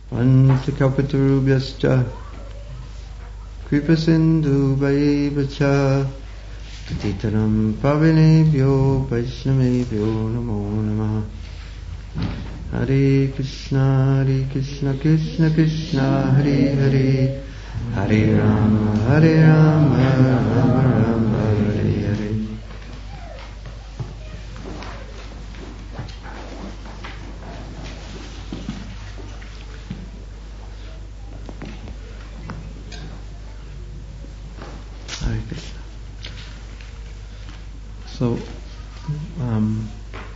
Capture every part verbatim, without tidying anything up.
Vanchakalpatarubhyascha Kripasindhubhaivacha Patitanam pavinebhyo Vaishnavebhyo namo namaha. Hare Krishna, Hare Krishna, Krishna Krishna, Hare Hare, Hare Rama, Hare Rama, Rama Rama, Hare Hare. Hare Krishna. So, um,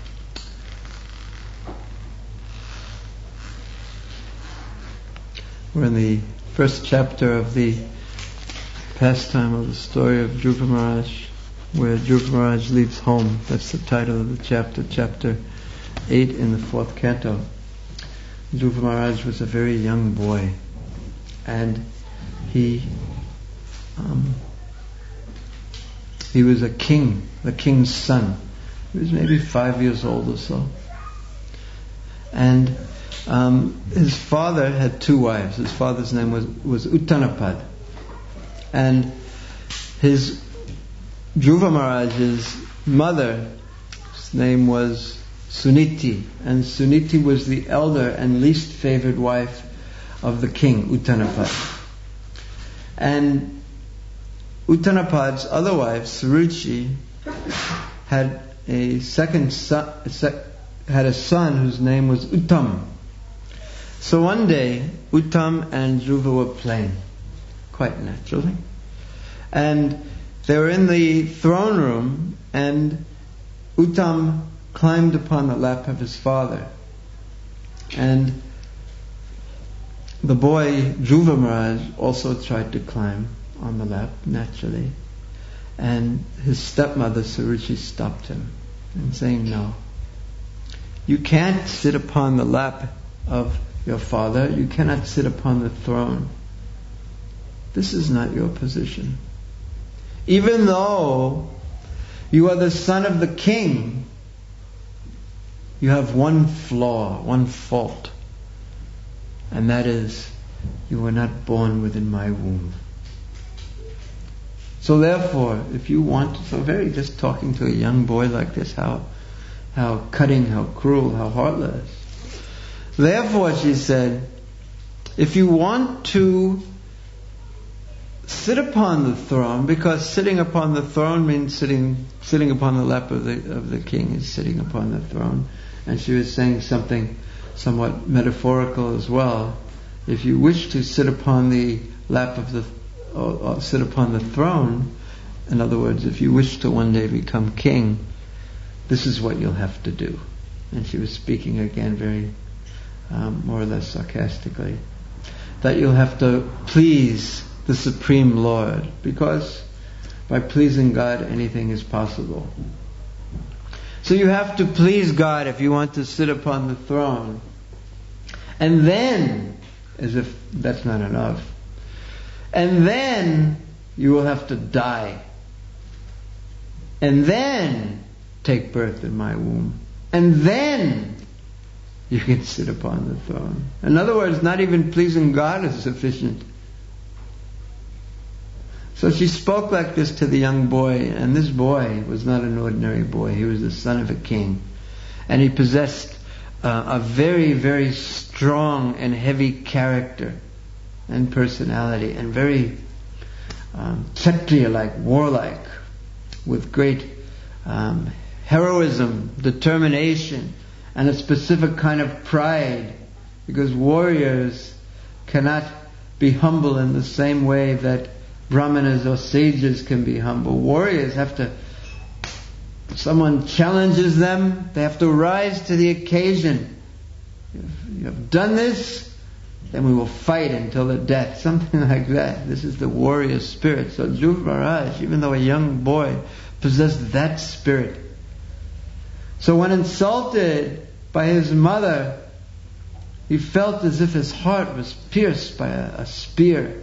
we're in the first chapter of the pastime of the story of Dhruva Maharaj, where Dhruva Maharaj leaves home. That's the title of the chapter, chapter eight in the fourth canto. Dhruva Maharaj was a very young boy, and he um, he was a king, the king's son. He was maybe five years old or so, and Um, his father had two wives. His father's name was, was Uttanapad. And his Dhruva Maharaj's mother's name was Suniti. And Suniti was the elder and least favored wife of the king, Uttanapad. And Uttanapad's other wife, Suruchi, had a second son, had a son whose name was Uttam. So one day, Uttam and Dhruva were playing, quite naturally. And they were in the throne room, and Uttam climbed upon the lap of his father. And the boy, Dhruva Maharaj, also tried to climb on the lap, naturally. And his stepmother, Suruchi, stopped him, and saying, "No. You can't sit upon the lap of your father. You cannot sit upon the throne. This is not your position. Even though you are the son of the king, you have one flaw, one fault, and that is you were not born within my womb. So therefore, if you want to," so very just talking to a young boy like this, how how cutting, how cruel, how heartless. "Therefore," she said, "if you want to sit upon the throne," because sitting upon the throne means sitting sitting upon the lap of the of the king is sitting upon the throne, and she was saying something somewhat metaphorical as well. If you wish to sit upon the lap of the or, or sit upon the throne, in other words, if you wish to one day become king, this is what you'll have to do. And she was speaking again very Um, more or less sarcastically, that you'll have to please the Supreme Lord, because by pleasing God anything is possible. So you have to please God if you want to sit upon the throne. And then, as if that's not enough, and then you will have to die. And then take birth in my womb. And then you can sit upon the throne. In other words, not even pleasing God is sufficient. So she spoke like this to the young boy, and this boy was not an ordinary boy. He was the son of a king. And he possessed uh, a very, very strong and heavy character and personality, and very um, Kshatriya-like, warlike, with great um, heroism, determination, and a specific kind of pride, because warriors cannot be humble in the same way that brahmanas or sages can be humble. Warriors have to, if someone challenges them, they have to rise to the occasion. If you have done this, then we will fight until the death. Something like that. This is the warrior spirit. So Dhruva Maharaj, even though a young boy, possessed that spirit. So when insulted by his mother, he felt as if his heart was pierced by a, a spear.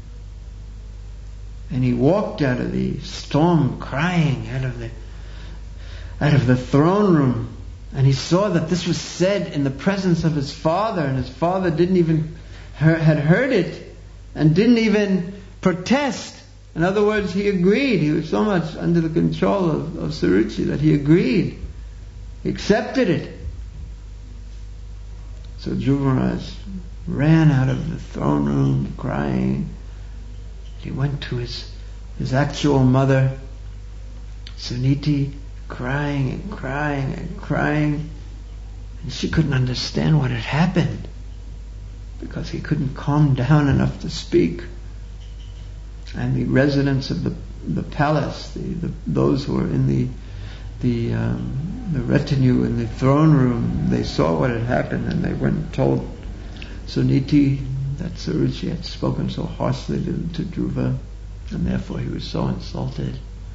And he walked out of the storm crying, out of the out of the throne room, And he saw that this was said in the presence of his father, and his father didn't even had heard it and didn't even protest. In other words, he agreed. He was so much under the control of, of Suruchi that he agreed. He accepted it. So Dhruva Maharaj ran out of the throne room crying. He went to his, his actual mother, Suniti, crying and crying and crying. And she couldn't understand what had happened, because he couldn't calm down enough to speak. And the residents of the the palace, the, the those who were in the the um, the retinue in the throne room, they saw what had happened, and they went and told Suniti that Suruchi had spoken so harshly to, to Dhruva, and therefore he was so insulted.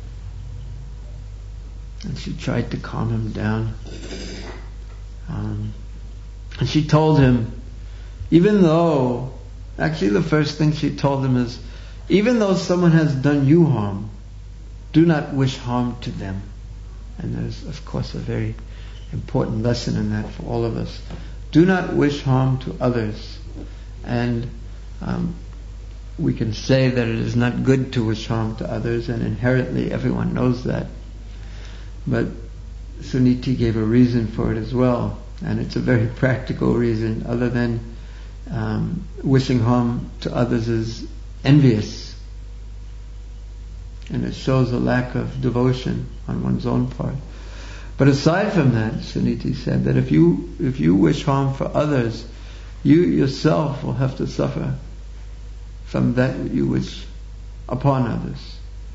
And she tried to calm him down. Um, and she told him, even though, actually the first thing she told him is, even though someone has done you harm, do not wish harm to them. And there's, of course, a very important lesson in that for all of us. Do not wish harm to others. And um, we can say that it is not good to wish harm to others, and inherently everyone knows that. But Suniti gave a reason for it as well, and it's a very practical reason, other than um, wishing harm to others is envious, and it shows a lack of devotion on one's own part. But aside from that, Suniti said that if you if you wish harm for others, you yourself will have to suffer from that you wish upon others.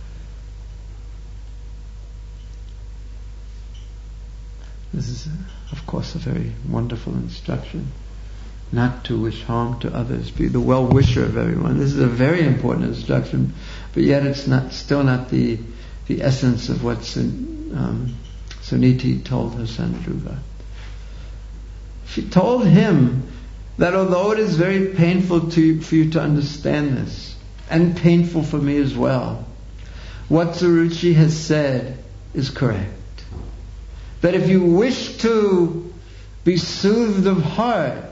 This is, of course, a very wonderful instruction. Not to wish harm to others. Be the well-wisher of everyone. This is a very important instruction, but yet it's not still not the the essence of what Sun, um, Suniti told her son Dhruva. She told him that although it is very painful to for you to understand this, and painful for me as well, what Suruchi has said is correct. That if you wish to be soothed of heart,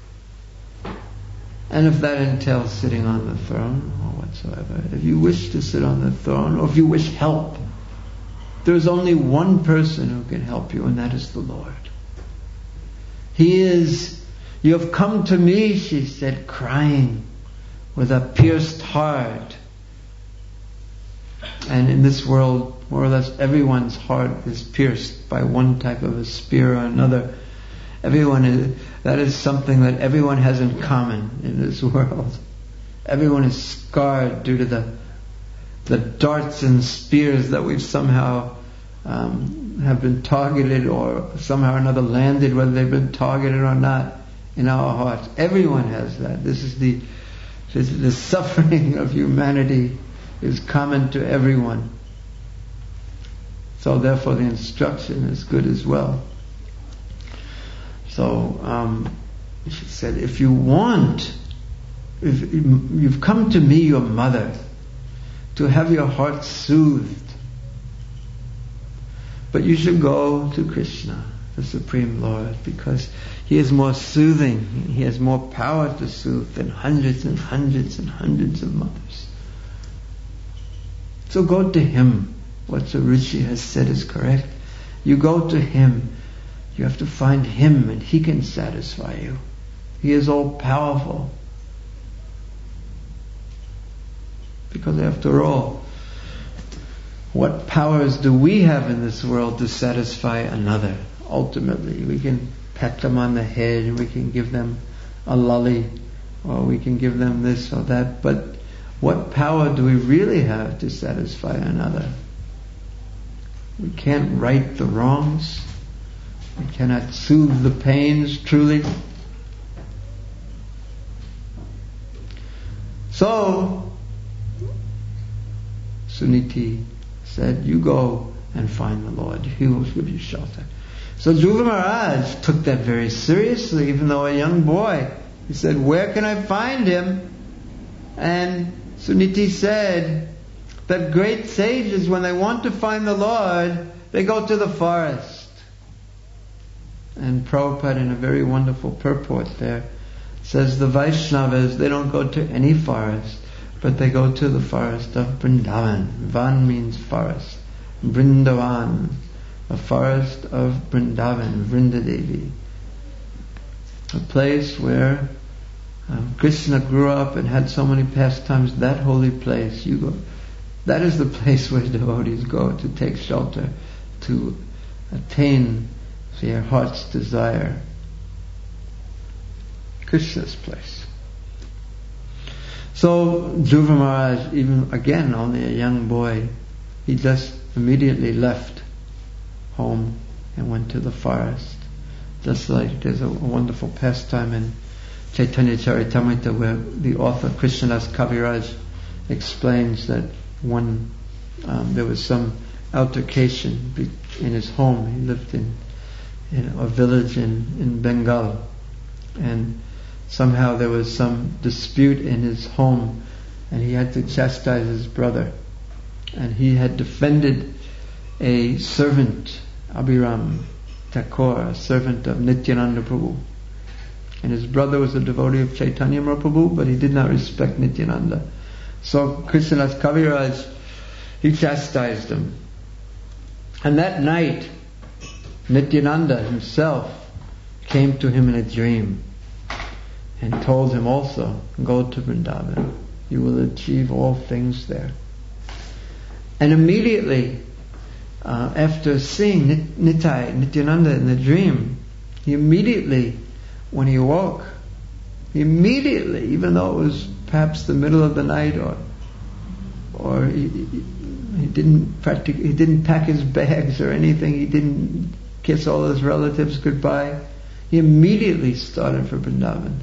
and if that entails sitting on the throne or whatsoever, if you wish to sit on the throne, or if you wish help, there is only one person who can help you, and that is the Lord. He is, you have come to me, she said, crying with a pierced heart. And in this world, more or less everyone's heart is pierced by one type of a spear or another. Everyone is, that is something that everyone has in common in this world. Everyone is scarred due to the the darts and spears that we've somehow um, have been targeted, or somehow or another landed, whether they've been targeted or not, in our hearts. Everyone has that. This is the this is the suffering of humanity is common to everyone. So therefore the instruction is good as well. So um, she said, if you want, if you've come to me, your mother, to have your heart soothed, but you should go to Krishna, the Supreme Lord, because He is more soothing. He has more power to soothe than hundreds and hundreds and hundreds of mothers. So go to Him. What Suruchi has said is correct. You go to Him. You have to find Him, and He can satisfy you. He is all powerful. Because after all, what powers do we have in this world to satisfy another? Ultimately, we can pat them on the head, and we can give them a lolly, or we can give them this or that, but what power do we really have to satisfy another? We can't right the wrongs. We cannot soothe the pains truly. So, Suniti said, you go and find the Lord. He will give you shelter. So Dhruva Maharaj took that very seriously, even though a young boy. He said, where can I find him? And Suniti said that great sages, when they want to find the Lord, they go to the forest. And Prabhupada, in a very wonderful purport there, says the Vaishnavas, they don't go to any forest, but they go to the forest of Vrindavan. Van means forest. Vrindavan, a forest of Vrindavan, Vrindadevi. A place where um, Krishna grew up and had so many pastimes. That holy place, you go. That is the place where devotees go to take shelter, to attain their heart's desire. Krishna's place. So Dhruva Maharaj, even again only a young boy, he just immediately left home and went to the forest. Just like there's a, a wonderful pastime in Chaitanya Charitamrita where the author Krishnadas Kaviraj explains that one um, there was some altercation be- in his home. He lived in, in a village in, in Bengal, and somehow there was some dispute in his home, and he had to chastise his brother. And he had defended a servant, Abhiram Thakur, a servant of Nityananda Prabhu. And his brother was a devotee of Chaitanya Mahaprabhu, but he did not respect Nityananda. So Krishnadas Kaviraj, he chastised him. And that night, Nityananda himself came to him in a dream and told him also, go to Vrindavan. You will achieve all things there. And immediately, uh, after seeing Nit- Nitai, Nityananda in the dream, he immediately, when he awoke, he immediately, even though it was perhaps the middle of the night, or or he, he didn't practic- he didn't pack his bags or anything, he didn't kiss all his relatives goodbye, he immediately started for Vrindavan.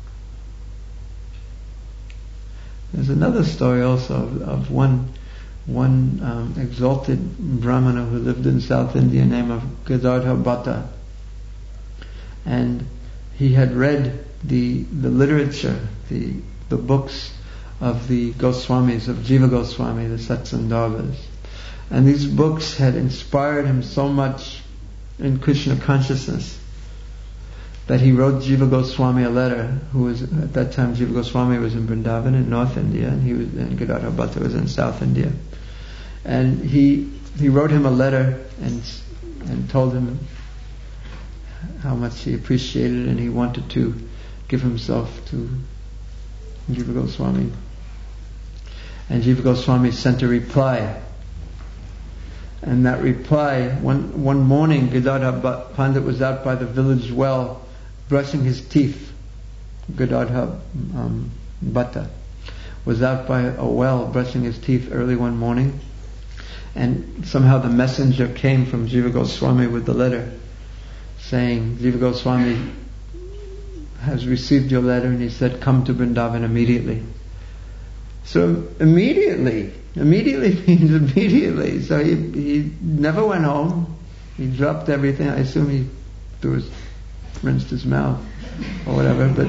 There's another story also of, of one one um, exalted Brahmana who lived in South India named of Gadadhar Bhatta, and he had read the the literature, the the books of the Goswamis, of Jiva Goswami, the Satsandarbhas, and these books had inspired him so much in Krishna consciousness that he wrote Jiva Goswami a letter, who was, at that time Jiva Goswami was in Vrindavan in North India, and he was, and Gadadhar Bhatta was in South India. And he he wrote him a letter and and told him how much he appreciated, and he wanted to give himself to Jiva Goswami. And Jiva Goswami sent a reply. And that reply, one one morning, Gadadhar Pandit was out by the village well, brushing his teeth. Gadadhar um, Bhatta was out by a well, brushing his teeth early one morning, and somehow the messenger came from Jiva Goswami with the letter, saying, Jiva Goswami has received your letter, and he said, come to Vrindavan immediately. So immediately, immediately means immediately. So he he never went home. He dropped everything. I assume he threw his, rinsed his mouth or whatever, but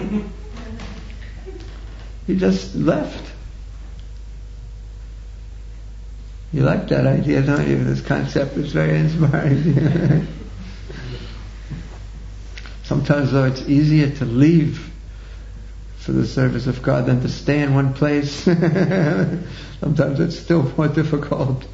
he just left. You like that idea, don't you? This concept is very inspiring. Sometimes, though, it's easier to leave for the service of God than to stay in one place. Sometimes it's still more difficult.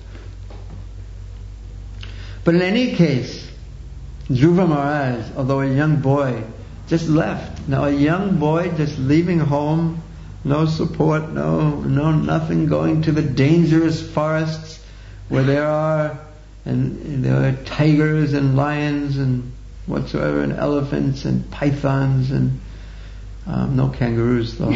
But in any case, Dhruva Maharaj, although a young boy, just left. Now a young boy just leaving home, no support, no, no nothing, going to the dangerous forests where there are, and, and there are tigers and lions and whatsoever, and elephants and pythons and um, no kangaroos though.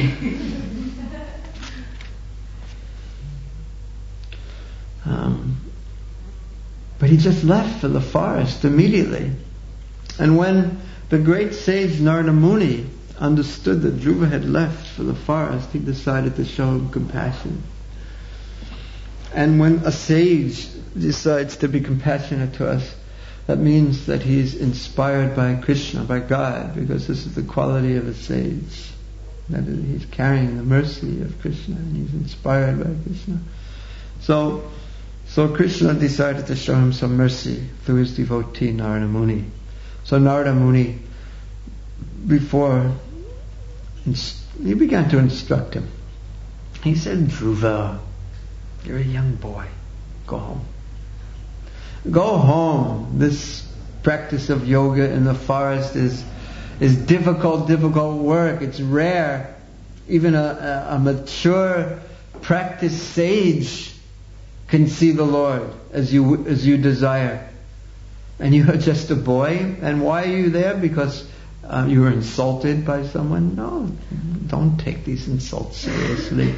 um, but he just left for the forest immediately. And when the great sage Narada Muni understood that Dhruva had left for the forest, he decided to show him compassion. And when a sage decides to be compassionate to us, that means that he's inspired by Krishna, by God, because this is the quality of a sage. That he's carrying the mercy of Krishna, and he's inspired by Krishna. So, so Krishna decided to show him some mercy through his devotee Narada Muni. So So Narada Muni, before, he began to instruct him. He said, Dhruva, you're a young boy. Go home. Go home. This practice of yoga in the forest is is difficult, difficult work. It's rare. Even a, a, a mature, practiced sage can see the Lord as you as you desire. And you are just a boy. And why are you there? Because uh, you were insulted by someone? No, don't take these insults seriously.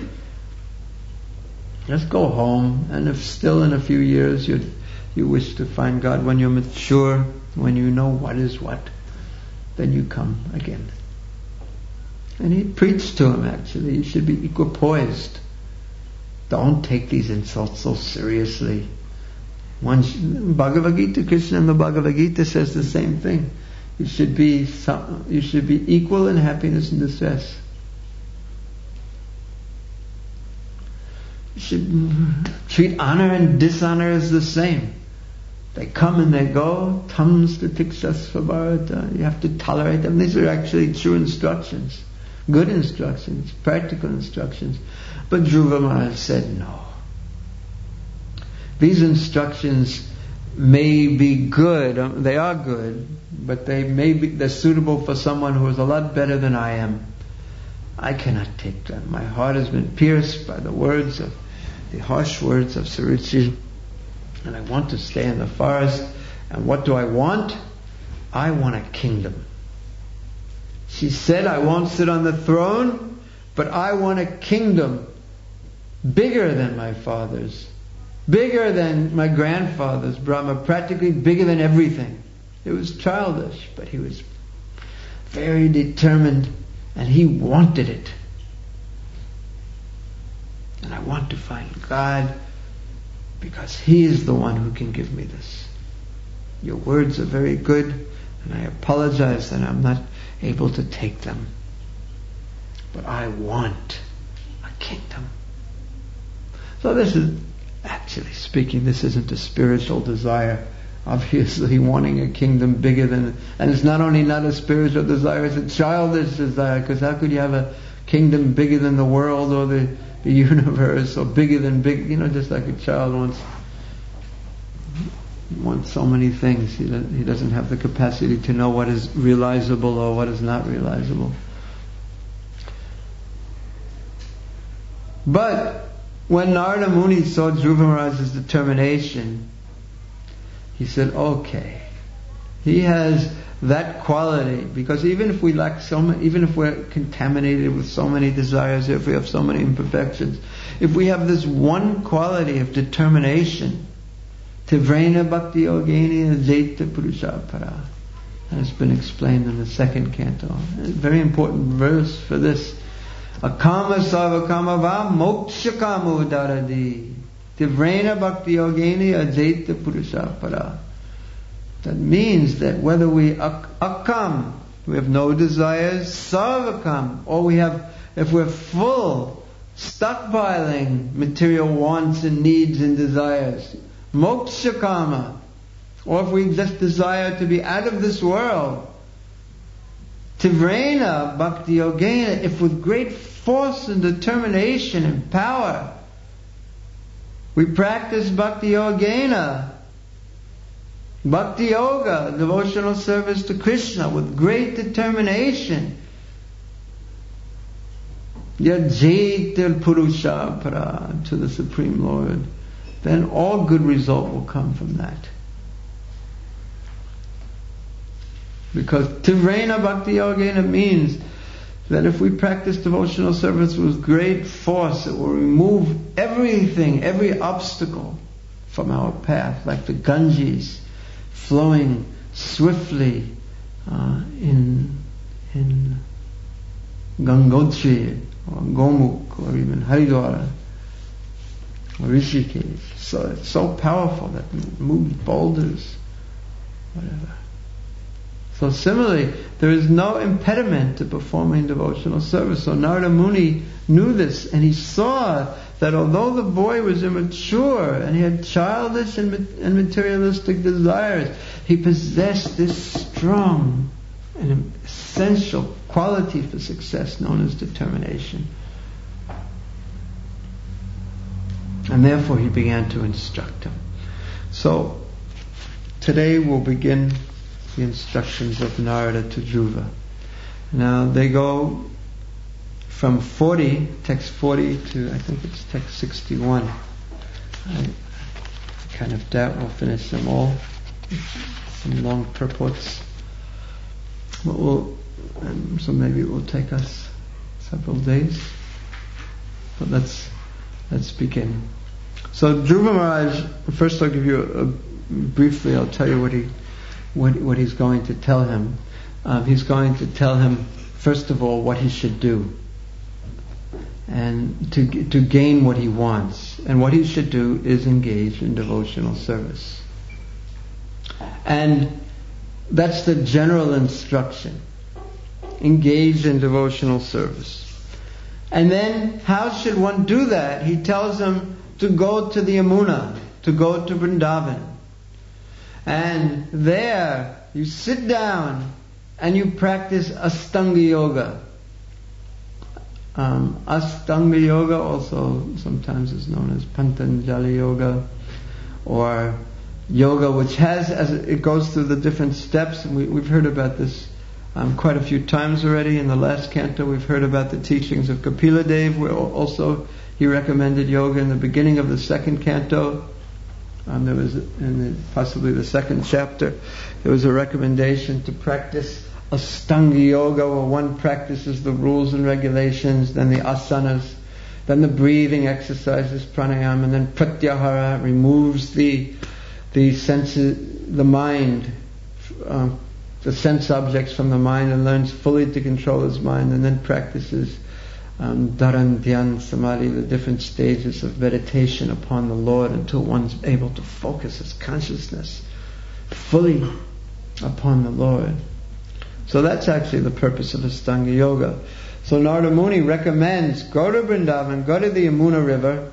Just go home, and if still in a few years you you wish to find God, when you're mature, when you know what is what, then you come again. And he preached to him, actually. You should be equipoised. Don't take these insults so seriously. Once, Bhagavad Gita, Krishna in the Bhagavad Gita says the same thing. You should be some, you should be equal in happiness and distress. You should treat honor and dishonor as the same. They come and they go. Tams to tikshas bharata. You have to tolerate them. These are actually true instructions. Good instructions. Practical instructions. But Dhruva Maharaj said no. These instructions may be good. Um, they are good. But they may be, they're suitable for someone who is a lot better than I am. I cannot take them. My heart has been pierced by the words of, the harsh words of Suruchi. And I want to stay in the forest. And what do I want? I want a kingdom. She said, I won't sit on the throne, but I want a kingdom bigger than my father's, bigger than my grandfather's, Brahma, practically bigger than everything. It was childish, but he was very determined, and he wanted it. And I want to find God, because He is the one who can give me this. Your words are very good, and I apologize that I'm not able to take them. But I want a kingdom. So this is, actually speaking, this isn't a spiritual desire. Obviously wanting a kingdom bigger than, and it's not only not a spiritual desire, it's a childish desire, because how could you have a kingdom bigger than the world or the the universe, or bigger than big, you know, just like a child wants wants so many things. He doesn't, he doesn't have the capacity to know what is realizable or what is not realizable. But when Narada Muni saw Dhruva Maharaj's determination, he said, okay, he has that quality, because even if we lack so many, even if we're contaminated with so many desires, if we have so many imperfections, if we have this one quality of determination, Tivrena Bhakti Yogeni Ajeta Purusha Para, and it's been explained in the second canto. A very important verse for this. Akama Sarvakama Va Moksha Kama Udaradi Tivrena Bhakti Yogeni Ajeta Purusha Para. That means that whether we ak- akam, we have no desires, sarvakam, or we have, if we're full, stockpiling material wants and needs and desires, mokshakama, or if we just desire to be out of this world, tivrena bhakti yogena, if with great force and determination and power we practice bhakti yogena, Bhakti Yoga, devotional service to Krishna with great determination. Yajetil Purusha Para, to the Supreme Lord. Then all good result will come from that. Because Tivrena Bhakti Yogena means that if we practice devotional service with great force, it will remove everything, every obstacle from our path, like the Ganges flowing swiftly uh, in in Gangotri or Gomukh or even Haridwara or Rishikesh. So it's so powerful that it moves boulders, whatever. So similarly, there is no impediment to performing devotional service. So Narada Muni knew this, and he saw that although the boy was immature and he had childish and, and materialistic desires, he possessed this strong and essential quality for success known as determination. And therefore he began to instruct him. So today we'll begin the instructions of Narada to Dhruva. Now they go from forty, text forty to, I think it's text sixty-one. I kind of doubt we'll finish them all. Some long purports. But we'll, um, so maybe it will take us several days. But let's let's begin. So Dhruva Maharaj, first I'll give you a, a briefly, I'll tell you what he what what he's going to tell him. Um, he's going to tell him, first of all, what he should do, and to to gain what he wants. And what he should do is engage in devotional service. And that's the general instruction. Engage in devotional service. And then, how should one do that? He tells him to go to the Yamuna, to go to Vrindavan. And there, you sit down and you practice Astanga Yoga. Um, Astanga Yoga also sometimes is known as Patanjali Yoga, or yoga which has, as it goes through the different steps, and we, we've heard about this um, quite a few times already. In the last canto we've heard about the teachings of Kapila Dev, where also he recommended yoga. In the beginning of the second canto, um, there was, in the, possibly the second chapter, there was a recommendation to practice Astanga Yoga, where one practices the rules and regulations, then the asanas, then the breathing exercises, pranayama, and then pratyahara, removes the the senses, the mind, um, the sense objects from the mind, and learns fully to control his mind, and then practices um, dharan, dhyan, samadhi, the different stages of meditation upon the Lord, until one's able to focus his consciousness fully upon the Lord. So that's actually the purpose of Astanga Yoga. So Narada Muni recommends, go to Vrindavan, go to the Yamuna river,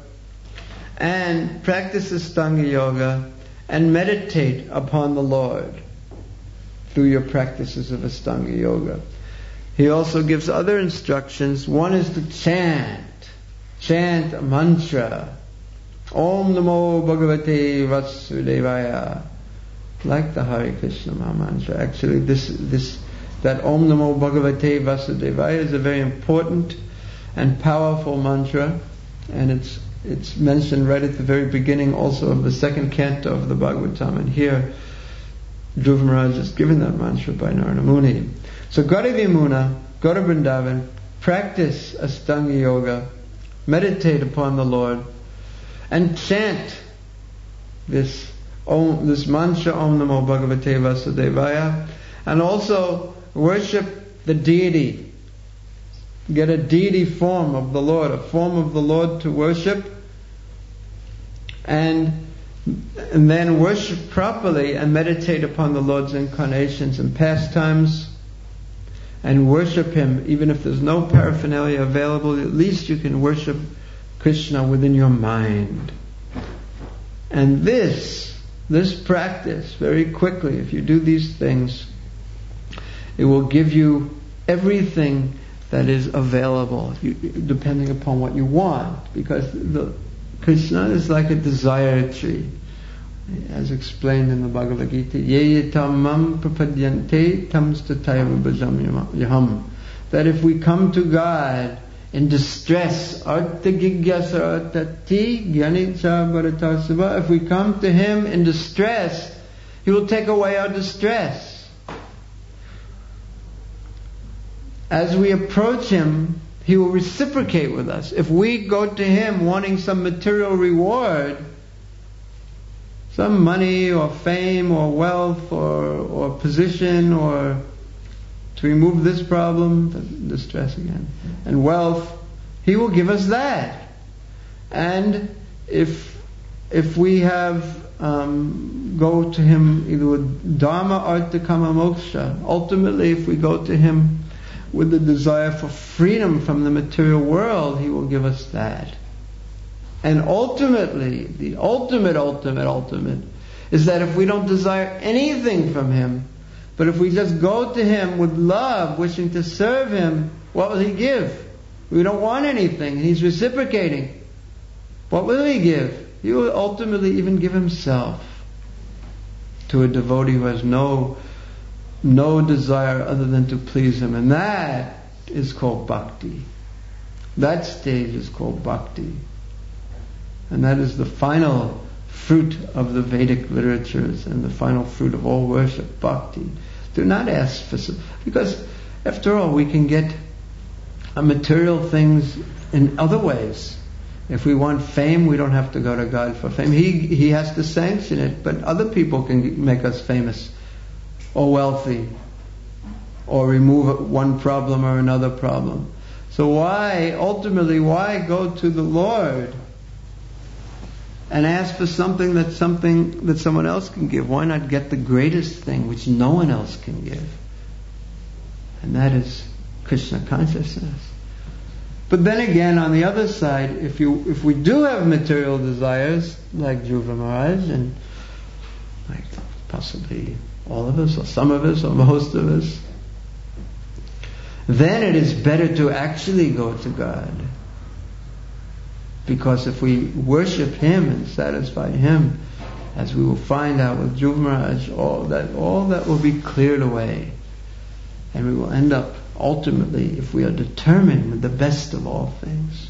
and practice Astanga Yoga, and meditate upon the Lord through your practices of Astanga Yoga. He also gives other instructions. One is to chant. Chant a mantra. Om Namo Bhagavate Vasudevaya. Like the Hare Krishna Maha Mantra. Actually, this this that Om Namo Bhagavate Vasudevaya is a very important and powerful mantra, and it's it's mentioned right at the very beginning also of the second canto of the Bhagavatam, and here Dhruva Maharaj is given that mantra by Narada Muni. So go to the Yamuna, go to Vrindavan, practice Astanga Yoga, meditate upon the Lord, and chant this Om, this mantra Om Namo Bhagavate Vasudevaya, and also worship the deity. Get a deity form of the Lord, a form of the Lord to worship, and, and then worship properly and meditate upon the Lord's incarnations and pastimes, and worship Him. Even if there's no paraphernalia available, at least you can worship Krishna within your mind. And this, this practice, very quickly, if you do these things, it will give you everything that is available, you, depending upon what you want, because the Krishna is like a desire tree, as explained in the Bhagavad Gita. Ye tamam prapadyante tamstatayava bhajam yaham. That if we come to God in distress, artha gigyasa artati gyanica bharatasava, if we come to Him in distress, He will take away our distress. As we approach Him, He will reciprocate with us. If we go to Him wanting some material reward, some money or fame or wealth or, or position, or to remove this problem, distress again, and wealth, He will give us that. And if if we have um, go to Him either with dharma, artha, kama, moksha, ultimately if we go to Him with the desire for freedom from the material world, He will give us that. And ultimately, the ultimate, ultimate, ultimate, is that if we don't desire anything from Him, but if we just go to Him with love, wishing to serve Him, what will He give? We don't want anything, and He's reciprocating. What will He give? He will ultimately even give Himself to a devotee who has no, no desire other than to please Him. And that is called bhakti. That stage is called bhakti. And that is the final fruit of the Vedic literatures and the final fruit of all worship, bhakti. Do not ask for some, because after all we can get material things in other ways. If we want fame, we don't have to go to God for fame. He He has to sanction it, but other people can make us famous or wealthy or remove one problem or another problem. So why, ultimately, why go to the Lord and ask for something that something that someone else can give? Why not get the greatest thing which no one else can give? And that is Krishna consciousness. But then again, on the other side, if you if we do have material desires, like Dhruva Maharaj, and like possibly all of us, or some of us, or most of us, then it is better to actually go to God. Because if we worship Him and satisfy Him, as we will find out with Dhruva Maharaj, all that, all that will be cleared away. And we will end up, ultimately, if we are determined, with the best of all things.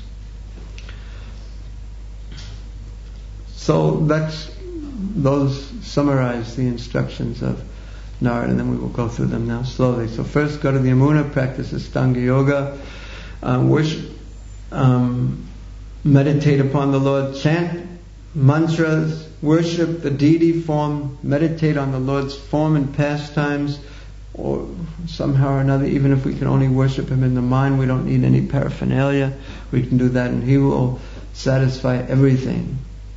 So that's, those summarize the instructions of Narada, and then we will go through them now slowly. So first go to the Yamuna, practice Ashtanga Yoga, um, worship, um, meditate upon the Lord, chant mantras, worship the deity form, meditate on the Lord's form and pastimes, or somehow or another, even if we can only worship Him in the mind, we don't need any paraphernalia, we can do that and He will satisfy everything.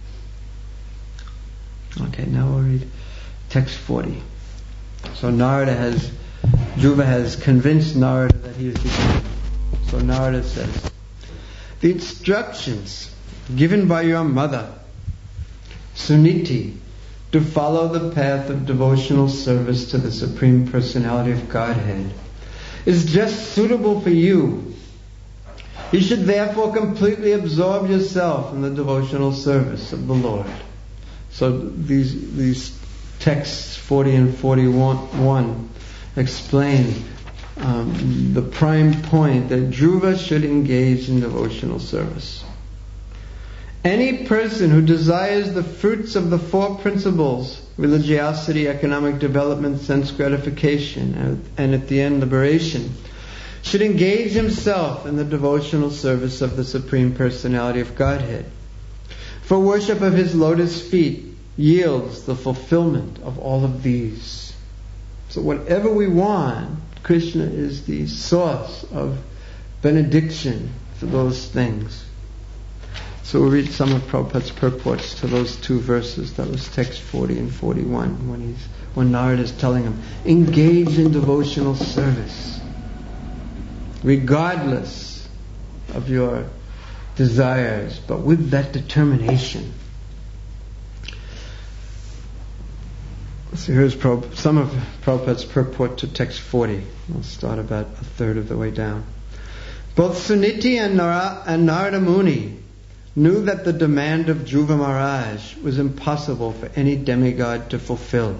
Okay, now we'll read text forty. So Narada has, Dhruva has convinced Narada that he is the Guru. So Narada says, the instructions given by your mother, Suniti, to follow the path of devotional service to the Supreme Personality of Godhead is just suitable for you. You should therefore completely absorb yourself in the devotional service of the Lord. So these these texts forty and forty-one explain um, the prime point that Dhruva should engage in devotional service. Any person who desires the fruits of the four principles, religiosity, economic development, sense gratification, and, and at the end liberation, should engage himself in the devotional service of the Supreme Personality of Godhead. For worship of His lotus feet yields the fulfillment of all of these. So whatever we want, Krishna is the source of benediction for those things. So we'll read some of Prabhupada's purports to those two verses. That was text forty and forty-one, when he's when Narada is telling him, engage in devotional service, regardless of your desires, but with that determination. So here's Prabhupada, some of Prabhupada's purport to text forty. We'll start about a third of the way down. Both Suniti and, Nara, and Narada Muni knew that the demand of Dhruva Maharaj was impossible for any demigod to fulfill.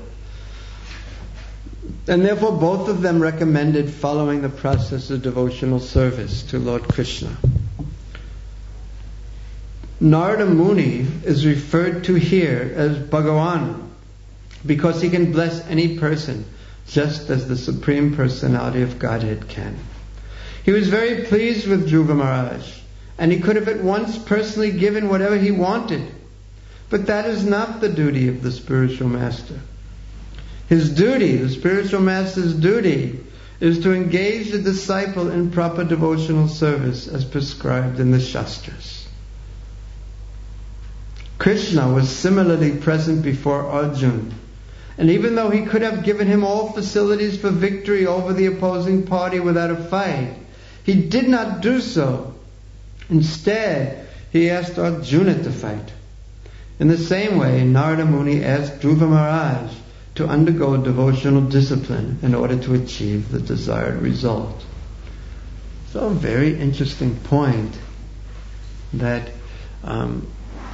And therefore both of them recommended following the process of devotional service to Lord Krishna. Narada Muni is referred to here as Bhagavan because he can bless any person just as the Supreme Personality of Godhead can. He was very pleased with Dhruva Maharaj, and he could have at once personally given whatever he wanted. But that is not the duty of the spiritual master. His duty, the spiritual master's duty, is to engage the disciple in proper devotional service as prescribed in the Shastras. Krishna was similarly present before Arjuna, and even though he could have given him all facilities for victory over the opposing party without a fight, he did not do so. Instead, he asked Arjuna to fight. In the same way, Narada Muni asked Dhruva Maharaj to undergo devotional discipline in order to achieve the desired result. So a very interesting point that um,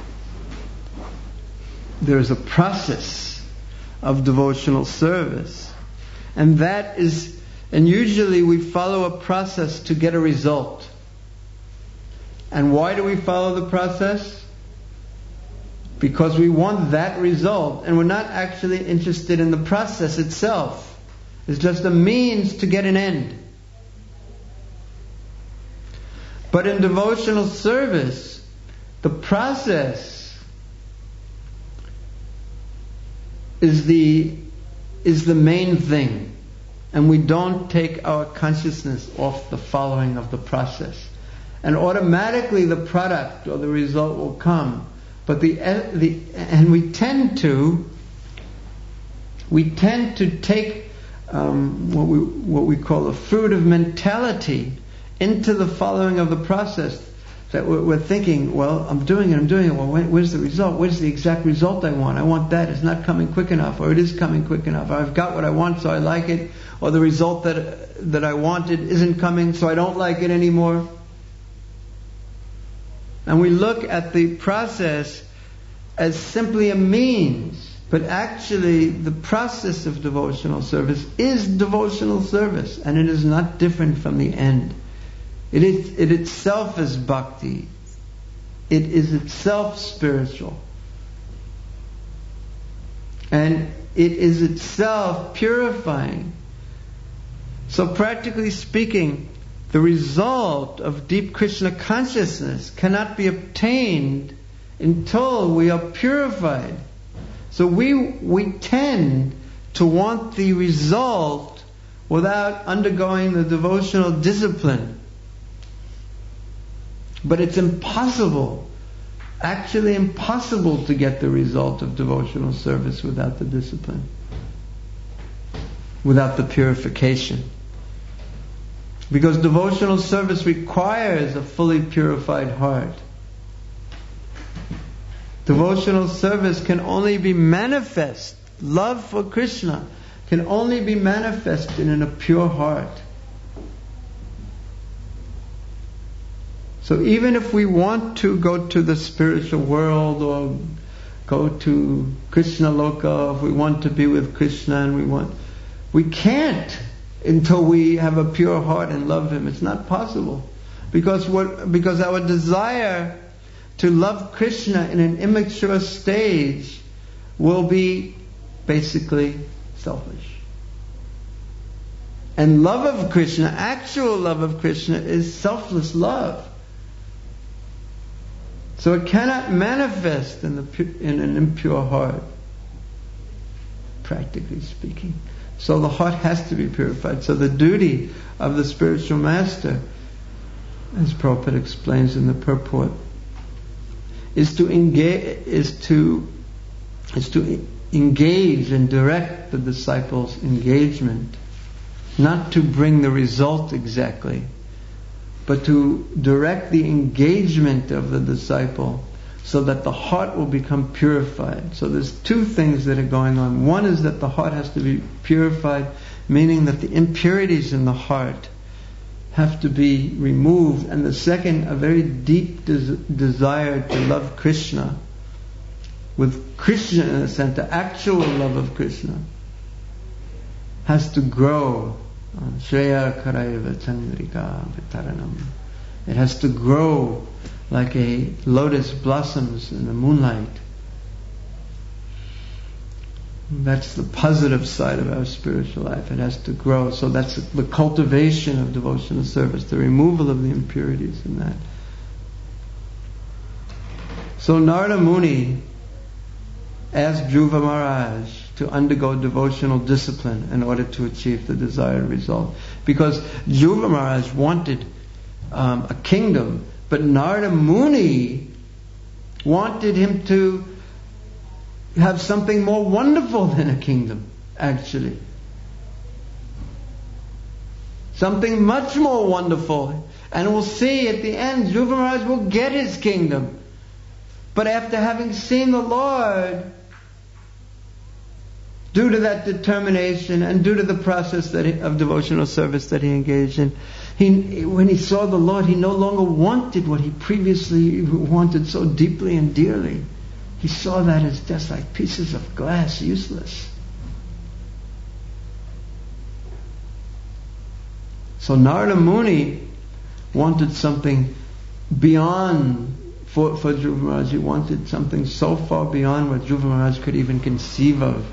there's a process of devotional service, and that is, and usually we follow a process to get a result. And why do we follow the process? Because we want that result, and we're not actually interested in the process itself. It's just a means to get an end. But in devotional service, the process is the is the main thing, and we don't take our consciousness off the following of the process, and automatically the product or the result will come. But the the and we tend to we tend to take um, what we what we call a fruitive mentality into the following of the process. That we're, we're thinking, well, I'm doing it, I'm doing it. Well, where's the result? Where's the exact result I want? I want that. It's not coming quick enough, or it is coming quick enough. I've got what I want, so I like it, or the result that that I wanted isn't coming, so I don't like it anymore. And we look at the process as simply a means, but actually the process of devotional service is devotional service, and it is not different from the end. It is, it itself is bhakti. It is itself spiritual. And it is itself purifying. So practically speaking, the result of deep Krishna consciousness cannot be obtained until we are purified. So we we tend to want the result without undergoing the devotional discipline. But it's impossible, actually impossible to get the result of devotional service without the discipline, without the purification. Because devotional service requires a fully purified heart. Devotional service can only be manifest, love for Krishna can only be manifested in a pure heart. So even if we want to go to the spiritual world or go to Krishna Loka, if we want to be with Krishna and we want, we can't until we have a pure heart and love Him. It's not possible. Because what, because our desire to love Krishna in an immature stage will be basically selfish. And love of Krishna, actual love of Krishna, is selfless love. So it cannot manifest in, the, in an impure heart, practically speaking. So the heart has to be purified. So the duty of the spiritual master, as Prabhupada explains in the purport, is to engage, is to, is to engage and direct the disciples' engagement, not to bring the result exactly, but to direct the engagement of the disciple so that the heart will become purified. So there's two things that are going on. One is that the heart has to be purified, meaning that the impurities in the heart have to be removed. And the second, a very deep des- desire to love Krishna, with Krishna in the center, actual love of Krishna, has to grow. Shreya Karayava Chandrika Vitaranam. It has to grow like a lotus blossoms in the moonlight. That's the positive side of our spiritual life. It has to grow. So that's the cultivation of devotional service, the removal of the impurities in that. So Narada Muni asked Dhruva Maharaj to undergo devotional discipline in order to achieve the desired result. Because Dhruva Maharaj wanted um, a kingdom, but Narada Muni wanted him to have something more wonderful than a kingdom, actually. Something much more wonderful. And we'll see at the end, Dhruva Maharaj will get his kingdom. But after having seen the Lord, due to that determination and due to the process that he, of devotional service that he engaged in, he, when he saw the Lord, he no longer wanted what he previously wanted so deeply and dearly. He saw that as just like pieces of glass, useless. So Narada Muni wanted something beyond for, for Dhruva Maharaj. He wanted something so far beyond what Dhruva Maharaj could even conceive of.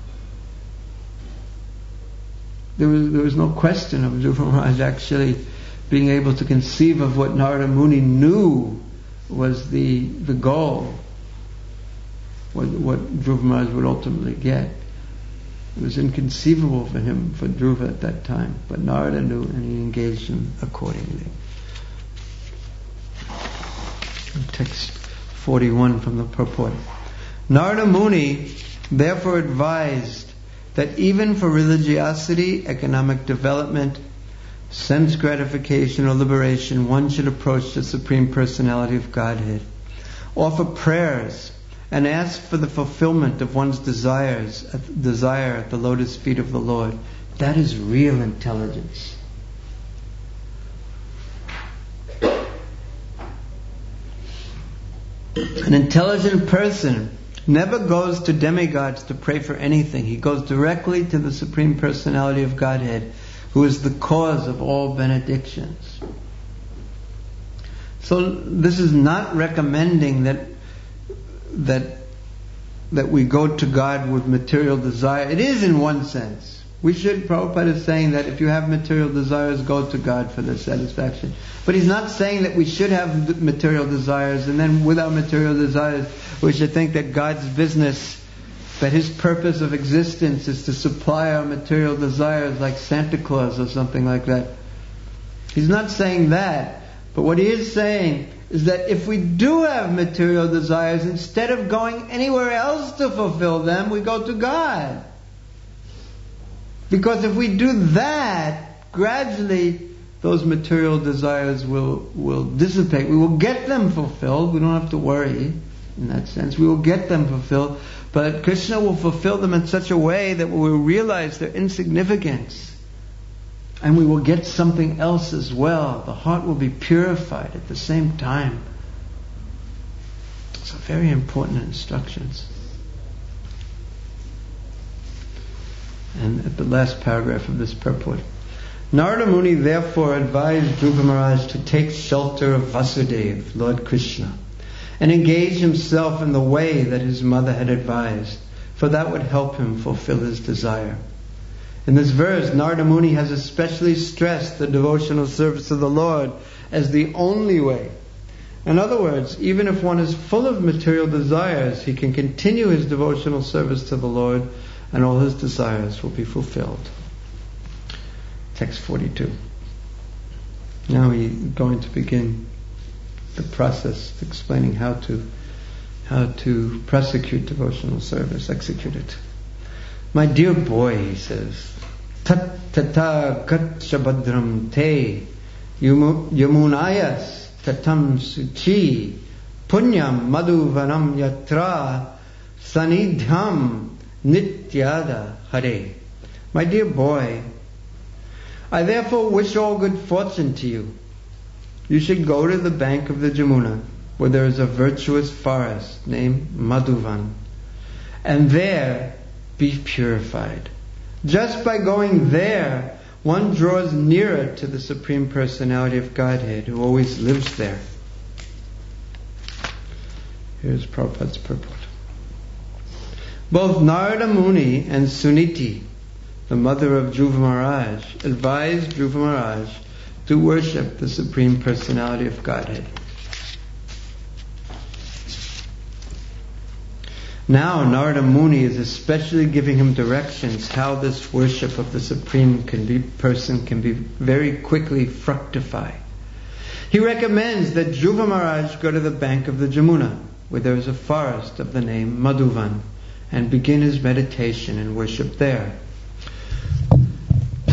There was, there was no question of Dhruva Maharaj actually being able to conceive of what Narada Muni knew was the the goal, what, what Dhruva Maharaj would ultimately get. It was inconceivable for him, for Dhruva at that time, but Narada knew and he engaged him accordingly. Text forty-one from the purport. Narada Muni therefore advised that even for religiosity, economic development, sense gratification or liberation, one should approach the Supreme Personality of Godhead, offer prayers, and ask for the fulfillment of one's desires, desire at the lotus feet of the Lord. That is real intelligence. An intelligent person never goes to demigods to pray for anything. He goes directly to the Supreme Personality of Godhead, who is the cause of all benedictions. So this is not recommending that that that we go to God with material desire. It is in one sense. We should, Prabhupada is saying that if you have material desires, go to God for their satisfaction. But he's not saying that we should have material desires, and then without material desires, we should think that God's business, that His purpose of existence is to supply our material desires like Santa Claus or something like that. He's not saying that. But what he is saying is that if we do have material desires, instead of going anywhere else to fulfill them, we go to God. Because if we do that, gradually those material desires will, will dissipate. We will get them fulfilled. We don't have to worry in that sense. We will get them fulfilled. But Krishna will fulfill them in such a way that we will realize their insignificance. And we will get something else as well. The heart will be purified at the same time. So very important instructions. And at the last paragraph of this purport, Narada Muni therefore advised Dhruva Maharaj to take shelter of Vasudeva, Lord Krishna, and engage himself in the way that his mother had advised, for that would help him fulfill his desire. In this verse, Narada Muni has especially stressed the devotional service of the Lord as the only way. In other words, even if one is full of material desires, he can continue his devotional service to the Lord and all his desires will be fulfilled. Text forty-two. Now he's going to begin the process of explaining how to how to prosecute devotional service, execute it. My dear boy, he says, Tat tata kat shabadram te yamunayas tatam suchi punyam madhuvanam yatra sanidhyam nityada hare. My dear boy, I therefore wish all good fortune to you. You should go to the bank of the Jamuna, where there is a virtuous forest named Madhuvan, and there be purified. Just by going there, one draws nearer to the Supreme Personality of Godhead, who always lives there. Here's Prabhupada's purport. Both Narada Muni and Suniti, the mother of Dhruva Maharaj, advised Dhruva Maharaj to worship the Supreme Personality of Godhead. Now Narada Muni is especially giving him directions how this worship of the Supreme can be, person can be very quickly fructify. He recommends that Dhruva Maharaj go to the bank of the Jamuna, where there is a forest of the name Madhuvan, and begin his meditation and worship there.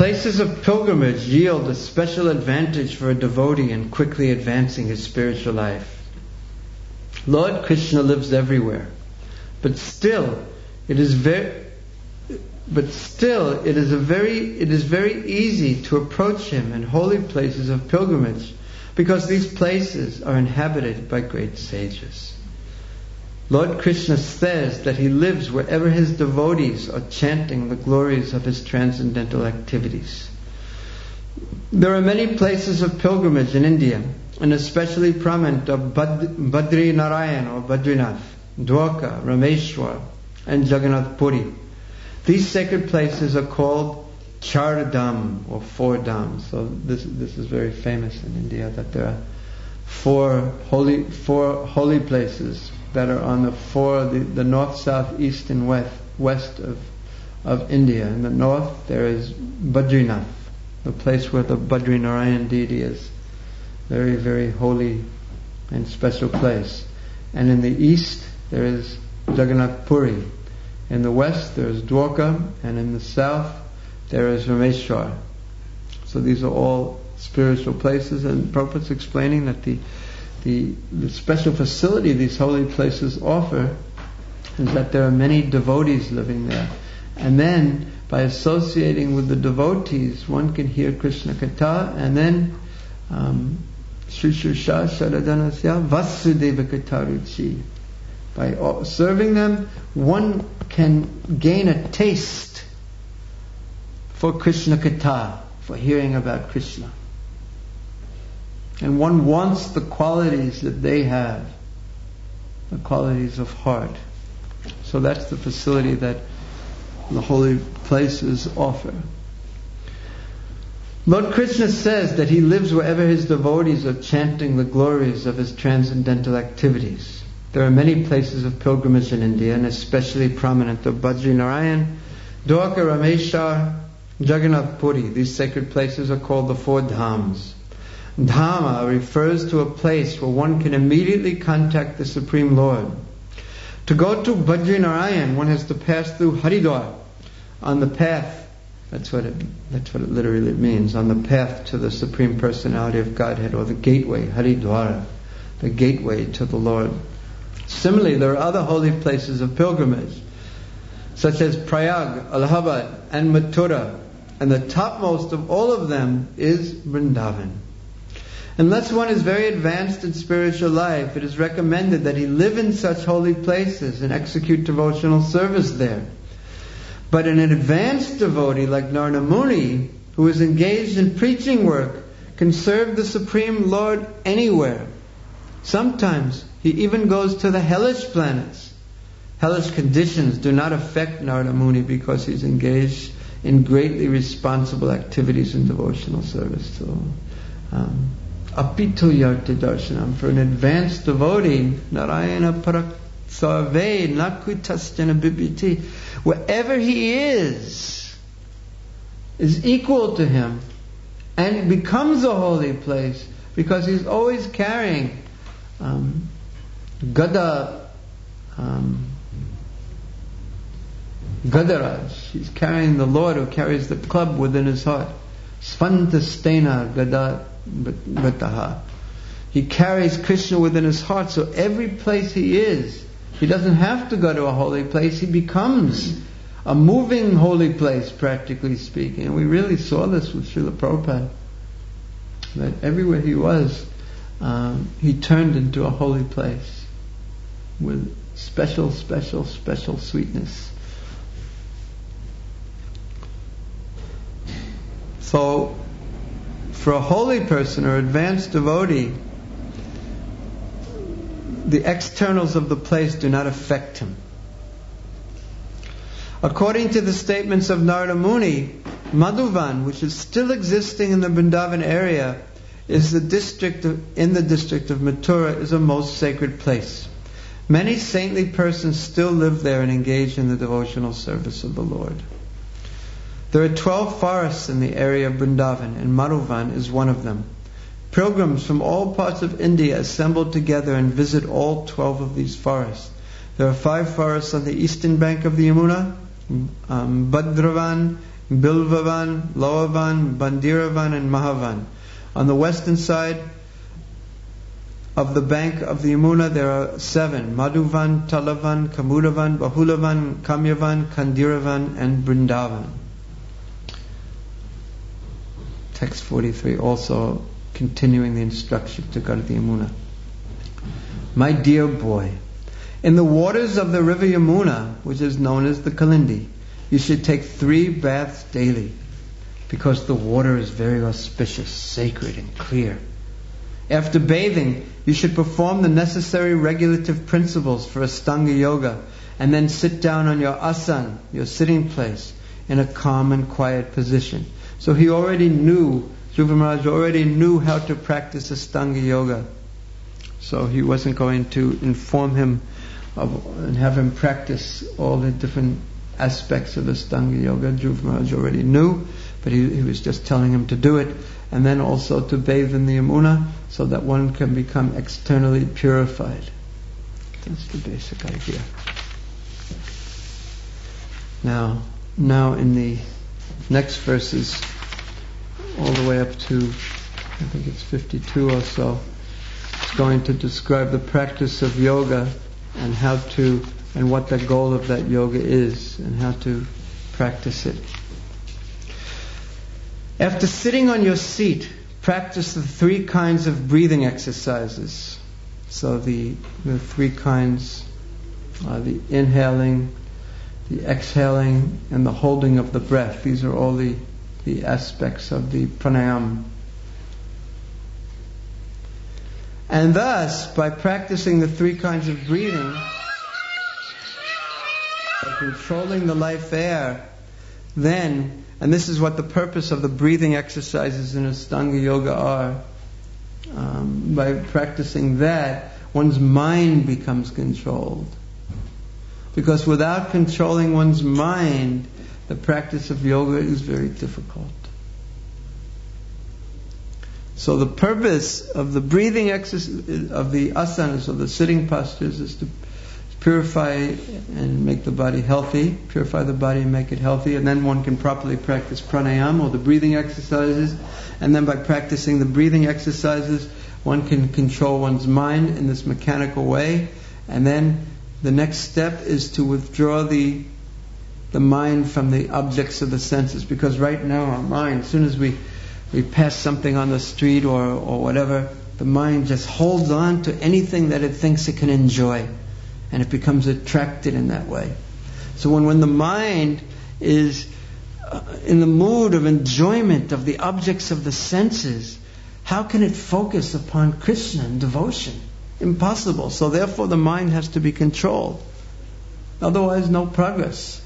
Places of pilgrimage yield a special advantage for a devotee in quickly advancing his spiritual life. Lord Krishna lives everywhere, but still it is very but still it is a very it is very easy to approach him in holy places of pilgrimage, because these places are inhabited by great sages. Lord Krishna says that he lives wherever his devotees are chanting the glories of his transcendental activities. There are many places of pilgrimage in India, and especially prominent are Bad- Badri Narayan or Badrinath, Dwarka, Rameshwar, and Jagannath Puri. These sacred places are called Char Dham or four dhams. So this this is very famous in India, that there are four holy four holy places that are on the four the, the north, south, east, and west west of of India. In the north there is Badrinath, the place where the Badri Narayan deity is. Very, very holy and special place. And in the east there is Jagannath Puri. In the west there is Dwarka, and in the south there is Rameshwar. So these are all spiritual places, and Prabhupada's explaining that the The, the special facility these holy places offer is that there are many devotees living there. And then, by associating with the devotees, one can hear Krishna Katha, and then Shushusha Sharadanasya Vasudeva Kataruchi. By serving them, one can gain a taste for Krishna Katha, for hearing about Krishna. And one wants the qualities that they have, the qualities of heart. So that's the facility that the holy places offer. Lord Krishna says that he lives wherever his devotees are chanting the glories of his transcendental activities. There are many places of pilgrimage in India, and especially prominent are Badri Narayan, Dwarka, Rameshwar, Jagannath Puri. These sacred places are called the four dhams. Dhamma refers to a place where one can immediately contact the Supreme Lord. To go to Badri Narayan, one has to pass through Haridwar on the path. That's what it. That's what it literally means. On the path to the Supreme Personality of Godhead, or the gateway, Haridwara, the gateway to the Lord. Similarly, there are other holy places of pilgrimage, such as Prayag, Allahabad, and Mathura, and the topmost of all of them is Vrindavan. Unless one is very advanced in spiritual life, it is recommended that he live in such holy places and execute devotional service there. But an advanced devotee like Narada Muni, who is engaged in preaching work, can serve the Supreme Lord anywhere. Sometimes he even goes to the hellish planets. Hellish conditions do not affect Narada Muni because he's engaged in greatly responsible activities in devotional service. So, um, Apitu yarti darshanam. For an advanced devotee, Narayana parak sarve nakutasjana bibhiti. Wherever he is, is equal to him, and it becomes a holy place because he's always carrying um, Gada, um, Gadaraj. He's carrying the Lord who carries the club within his heart. Svantastena Gada Bataha. He carries Krishna within his heart, so every place he is, he doesn't have to go to a holy place, he becomes a moving holy place, practically speaking. And we really saw this with Srila Prabhupada, that everywhere he was, um, he turned into a holy place with special, special, special sweetness. So, for a holy person or advanced devotee, the externals of the place do not affect him. According to the statements of Narada Muni, Madhuvan, which is still existing in the Vrindavan area, is the district of, in the district of Mathura, is a most sacred place. Many saintly persons still live there and engage in the devotional service of the Lord. There are twelve forests in the area of Vrindavan, and Madhuvan is one of them. Pilgrims from all parts of India assemble together and visit all twelve of these forests. There are five forests on the eastern bank of the Yamuna, um, Bhadravan, Bilvavan, Loavan, Bandiravan, and Mahavan. On the western side of the bank of the Yamuna there are seven: Madhuvan, Talavan, Kamudavan, Bahulavan, Kamyavan, Kandiravan, and Brindavan. Text forty-three, also continuing the instruction to go to the Yamuna. My dear boy, in the waters of the river Yamuna, which is known as the Kalindi, you should take three baths daily, because the water is very auspicious, sacred, and clear. After bathing, you should perform the necessary regulative principles for Astanga Yoga, and then sit down on your asana, your sitting place, in a calm and quiet position. So he already knew, Dhruva Maharaj already knew how to practice Astanga Yoga. So he wasn't going to inform him of, and have him practice all the different aspects of Astanga Yoga. Dhruva Maharaj already knew, but he, he was just telling him to do it, and then also to bathe in the Yamuna so that one can become externally purified. That's the basic idea. Now, now in the next verses, all the way up to, I think it's fifty-two or so, it's going to describe the practice of yoga and how to, and what the goal of that yoga is, and how to practice it. After sitting on your seat, practice the three kinds of breathing exercises. So the, the three kinds are the inhaling, the exhaling, and the holding of the breath. These are all the, the aspects of the pranayama. And thus, by practicing the three kinds of breathing, by controlling the life air, then, and this is what the purpose of the breathing exercises in Astanga Yoga are, um, by practicing that, one's mind becomes controlled. Because without controlling one's mind, the practice of yoga is very difficult. So the purpose of the breathing exercise, of the asanas, of the sitting postures, is to purify and make the body healthy, purify the body and make it healthy, and then one can properly practice pranayama, or the breathing exercises, and then by practicing the breathing exercises, one can control one's mind in this mechanical way, and then the next step is to withdraw the the mind from the objects of the senses, because right now our mind, as soon as we we pass something on the street or, or whatever, the mind just holds on to anything that it thinks it can enjoy, and it becomes attracted in that way. So when, when the mind is uh, in the mood of enjoyment of the objects of the senses, how can it focus upon Krishna and devotion? Impossible. So therefore the mind has to be controlled. Otherwise no progress.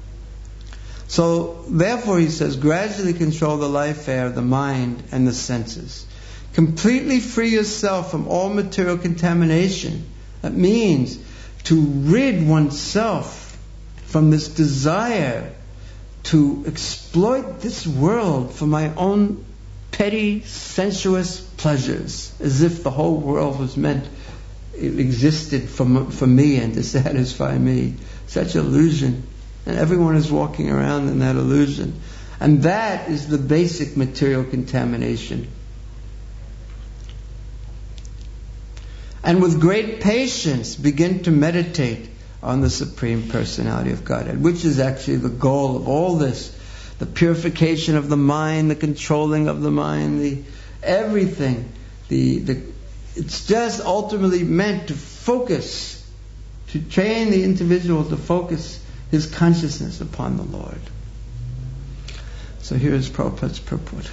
So therefore he says, gradually control the life air, the mind and the senses. Completely free yourself from all material contamination. That means to rid oneself from this desire to exploit this world for my own petty, sensuous pleasures, as if the whole world was meant, it existed for, for me and to satisfy me. Such illusion. And everyone is walking around in that illusion. And that is the basic material contamination. And with great patience, begin to meditate on the Supreme Personality of Godhead, which is actually the goal of all this. The purification of the mind, the controlling of the mind, the everything. The, the, it's just ultimately meant to focus, to train the individual to focus his consciousness upon the Lord. So here is Prabhupada's purport.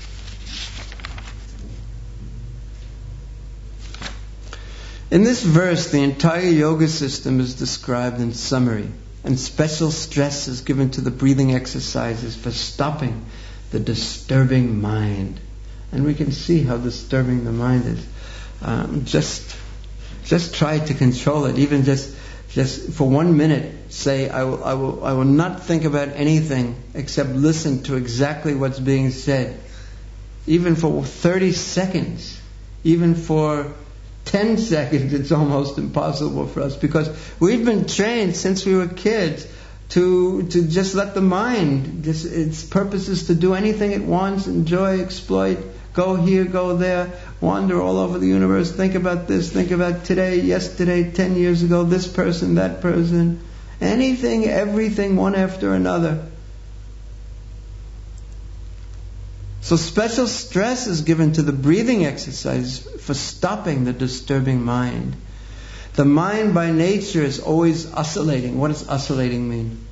In this verse, the entire yoga system is described in summary, and special stress is given to the breathing exercises for stopping the disturbing mind. And we can see how disturbing the mind is. Um, just, just try to control it. Even just, just for one minute, say, I will, I will, I will not think about anything except listen to exactly what's being said. Even for thirty seconds, even for ten seconds, it's almost impossible for us, because we've been trained since we were kids to to just let the mind, just, its purpose is to do anything it wants, enjoy, exploit, go here, go there, wander all over the universe, think about this, think about today, yesterday, ten years ago, this person, that person, anything, everything, one after another. So special stress is given to the breathing exercise for stopping the disturbing mind. The mind by nature is always oscillating. What does oscillating mean?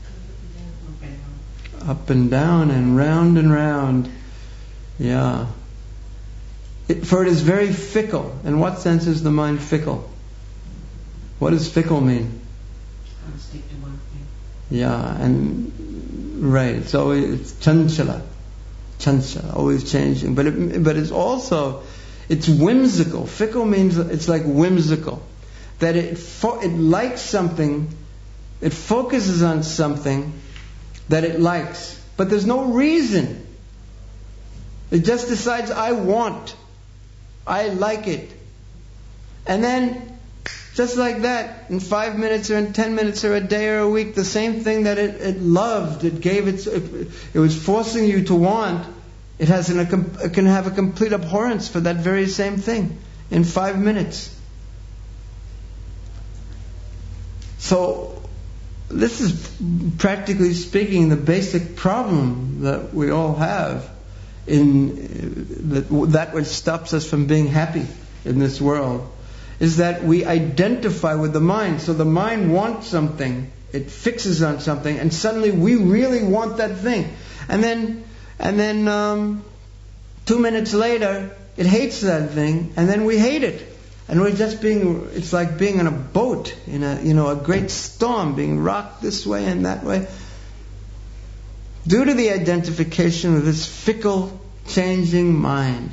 Up and down and round and round. Yeah. It, for it is very fickle. In what sense is the mind fickle? What does fickle mean? Can't stick to one thing. Yeah, and right. It's always it's chanchala. Chanchala, always changing. But it, but it's also, it's whimsical. Fickle means it's like whimsical. That it fo- it likes something, it focuses on something that it likes, but there's no reason. It just decides, I want, I like it. And then, just like that, in five minutes or in ten minutes or a day or a week, the same thing that it, it loved, it gave its, it, it was forcing you to want, it has an, it can have a complete abhorrence for that very same thing in five minutes. So, this is, practically speaking, the basic problem that we all have in that, that which stops us from being happy in this world, is that we identify with the mind. So the mind wants something, it fixes on something, and suddenly we really want that thing. And then, and then um, two minutes later, it hates that thing, and then we hate it. And we're just being, it's like being in a boat, in a, you know, a great storm, being rocked this way and that way. Due to the identification with this fickle, changing mind.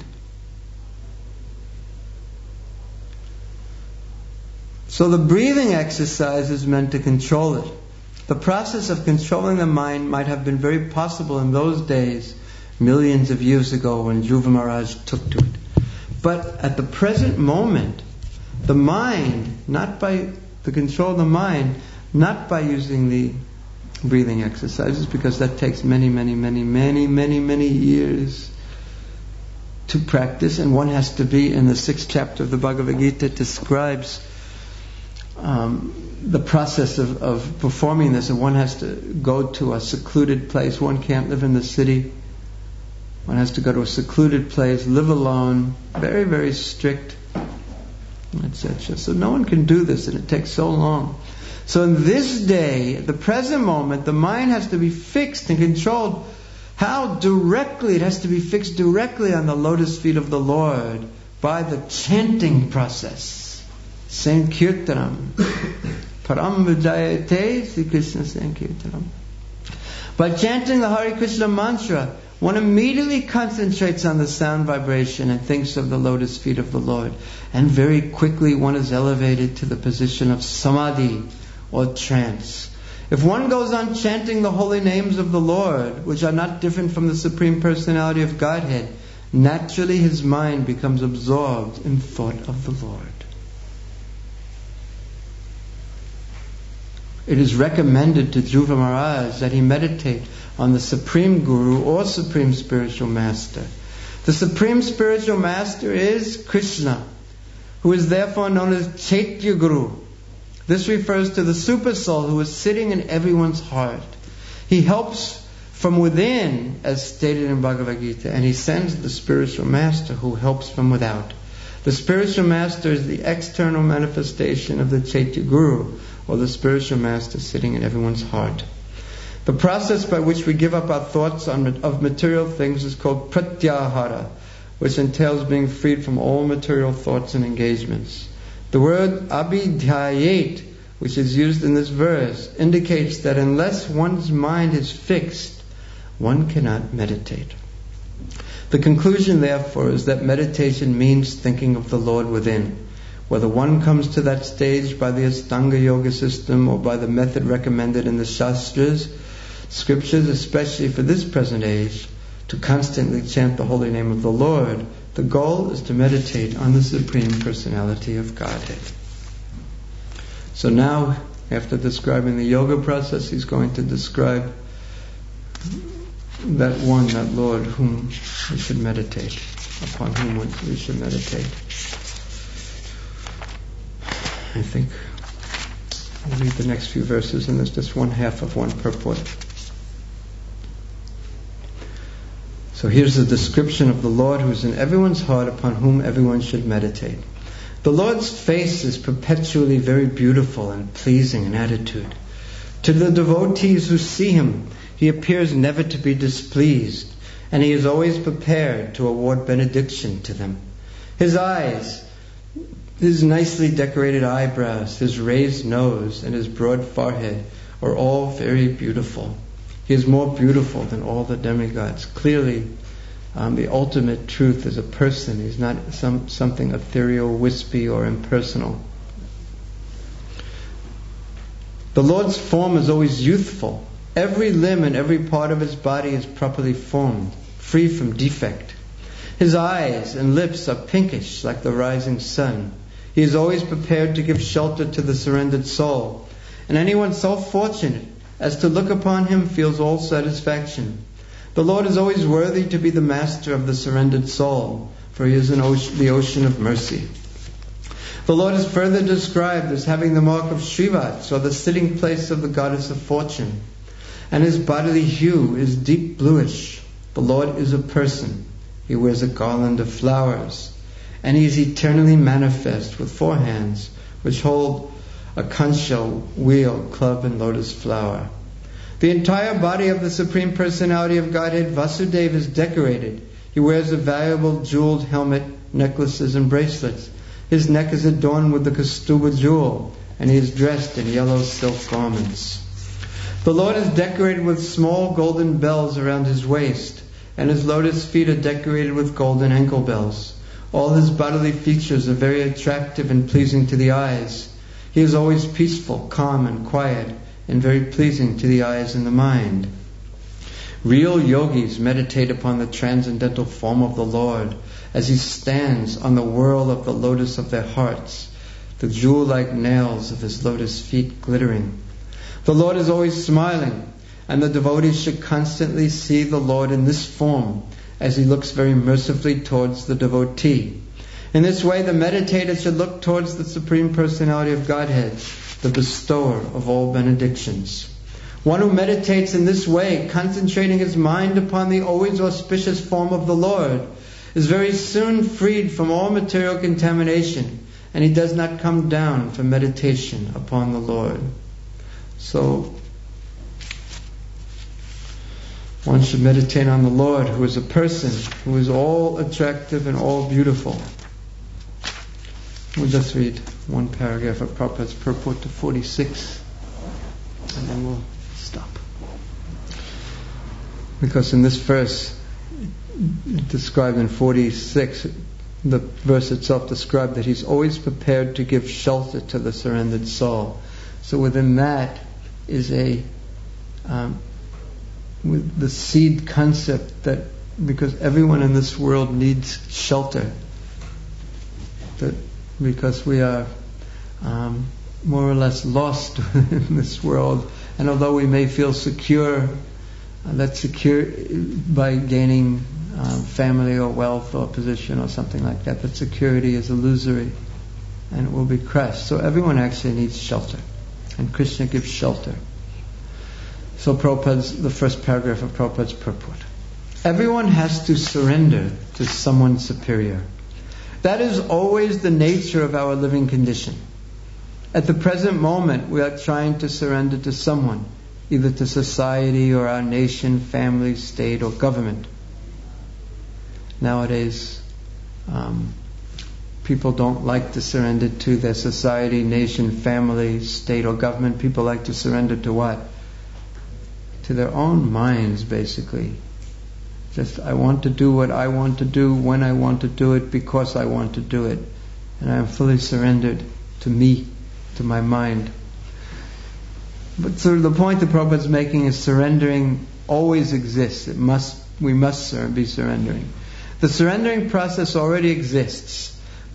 So the breathing exercise is meant to control it. The process of controlling the mind might have been very possible in those days, millions of years ago, when Dhruva Maharaj took to it. But at the present moment, the mind, not by the control of the mind, not by using the breathing exercises, because that takes many, many, many, many, many, many years to practice, and one has to be, in the sixth chapter of the Bhagavad Gita, describes um, the process of, of performing this, and one has to go to a secluded place. One can't live in the city. One has to go to a secluded place, live alone, very, very strict, et cetera. So no one can do this, and it takes so long. So in this day, at the present moment, the mind has to be fixed and controlled. How? Directly. It has to be fixed directly on the lotus feet of the Lord by the chanting process. Sankirtanam. Param Vijayate Sri Krishna Sankirtanam. By chanting the Hare Krishna mantra, one immediately concentrates on the sound vibration and thinks of the lotus feet of the Lord. And very quickly one is elevated to the position of samadhi or trance. If one goes on chanting the holy names of the Lord, which are not different from the Supreme Personality of Godhead, naturally his mind becomes absorbed in thought of the Lord. It is recommended to Dhruva Maharaj that he meditate on the Supreme Guru or Supreme Spiritual Master. The Supreme Spiritual Master is Krishna, who is therefore known as Chaitya Guru. This refers to the Super Soul who is sitting in everyone's heart. He helps from within, as stated in Bhagavad Gita, and he sends the Spiritual Master who helps from without. The Spiritual Master is the external manifestation of the Chaitya Guru, or the Spiritual Master sitting in everyone's heart. The process by which we give up our thoughts on, of material things is called pratyahara, which entails being freed from all material thoughts and engagements. The word abhidhyayet, which is used in this verse, indicates that unless one's mind is fixed, one cannot meditate. The conclusion, therefore, is that meditation means thinking of the Lord within. Whether one comes to that stage by the Astanga Yoga system or by the method recommended in the Shastras, scriptures, especially for this present age, to constantly chant the holy name of the Lord, the goal is to meditate on the Supreme Personality of Godhead. So now After describing the yoga process, he's going to describe that one, that Lord, whom we should meditate, upon whom we should meditate. I think we'll read the next few verses, and there's just one half of one purport. So here's the description of the Lord who is in everyone's heart, upon whom everyone should meditate. The Lord's face is perpetually very beautiful and pleasing in attitude. To the devotees who see Him, He appears never to be displeased, and He is always prepared to award benediction to them. His eyes, His nicely decorated eyebrows, His raised nose, and His broad forehead are all very beautiful. He is more beautiful than all the demigods. Clearly, um, the ultimate truth is a person. He's not some something ethereal, wispy, or impersonal. The Lord's form is always youthful. Every limb and every part of His body is properly formed, free from defect. His eyes and lips are pinkish like the rising sun. He is always prepared to give shelter to the surrendered soul. And anyone so fortunate as to look upon Him feels all satisfaction. The Lord is always worthy to be the master of the surrendered soul, for He is an ocean, the ocean of mercy. The Lord is further described as having the mark of Srivats, or the sitting place of the goddess of fortune. And His bodily hue is deep bluish. The Lord is a person. He wears a garland of flowers. And He is eternally manifest with four hands, which hold a concha, wheel, club, and lotus flower. The entire body of the Supreme Personality of Godhead, Vasudeva, is decorated. He wears a valuable jeweled helmet, necklaces, and bracelets. His neck is adorned with the Kaustubha jewel, and he is dressed in yellow silk garments. The Lord is decorated with small golden bells around His waist, and His lotus feet are decorated with golden ankle bells. All His bodily features are very attractive and pleasing to the eyes. He is always peaceful, calm, and quiet, and very pleasing to the eyes and the mind. Real yogis meditate upon the transcendental form of the Lord as He stands on the whirl of the lotus of their hearts, the jewel-like nails of His lotus feet glittering. The Lord is always smiling, and the devotees should constantly see the Lord in this form as He looks very mercifully towards the devotee. In this way, the meditator should look towards the Supreme Personality of Godhead, the bestower of all benedictions. One who meditates in this way, concentrating his mind upon the always auspicious form of the Lord, is very soon freed from all material contamination, and he does not come down for meditation upon the Lord. So, one should meditate on the Lord, who is a person, who is all attractive and all beautiful. We'll just read one paragraph of Prabhupada's purport to forty-six, and then we'll stop. Because in this verse, described in forty-six, the verse itself described that He's always prepared to give shelter to the surrendered soul. So within that is a um, with the seed concept that because everyone in this world needs shelter, that because we are um, more or less lost in this world, and although we may feel secure, uh, that secure by gaining um, family or wealth or position or something like that, that security is illusory and it will be crushed. So everyone actually needs shelter, and Krishna gives shelter. So Prabhupada's, the first paragraph of Prabhupada's purport. Everyone has to surrender to someone superior. That is always the nature of our living condition. At the present moment, we are trying to surrender to someone, either to society or our nation, family, state, or government. Nowadays, um, people don't like to surrender to their society, nation, family, state, or government. People like to surrender to what? To their own minds, basically. Just, I want to do what I want to do, when I want to do it, because I want to do it. And I am fully surrendered to me, to my mind. But so the point that Prabhupada is making is surrendering always exists. It must, we must be surrendering. The surrendering process already exists.